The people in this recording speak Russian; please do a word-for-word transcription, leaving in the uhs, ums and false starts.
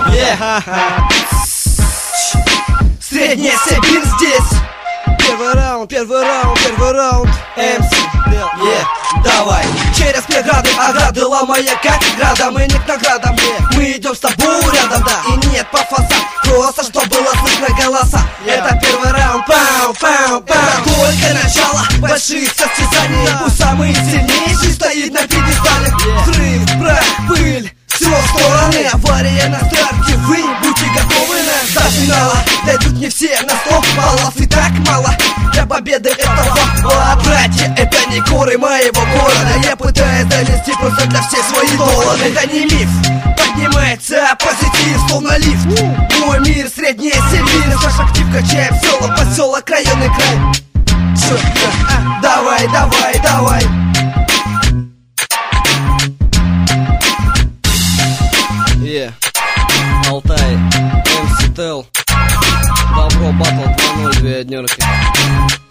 Средняя Сибирь здесь. Первый раунд, первый раунд, первый раунд. эм си Дел, yeah, давай. Через преграды, ограды, ломая как градом и не к наградам, yeah. Мы идем с тобой рядом, да. И нет пафоса, просто чтоб было слышно голоса, yeah. Это первый раунд, пау, пау, пау. Это только начало больших состязаний, yeah. Пусть самый сильнейший стоит на пьедестале, yeah. Взрыв, прах, пыль, все в стороны. Авария на старте, вы будьте готовы на до финала. Дойдут не все на сто баллов и так мало. Для победы этого бала, братья, это не горы моего города. Я пытаюсь донести просто для всех свои доводы. Это не миф, поднимается позитив, словно лифт. Мой мир, средняя Сибирь. Наш актив качаем село, поселок, районный край. Чё, а, давай, давай, давай. Yeah. Алтай, эм си Tel. Добро, батл два ноль, две однерки.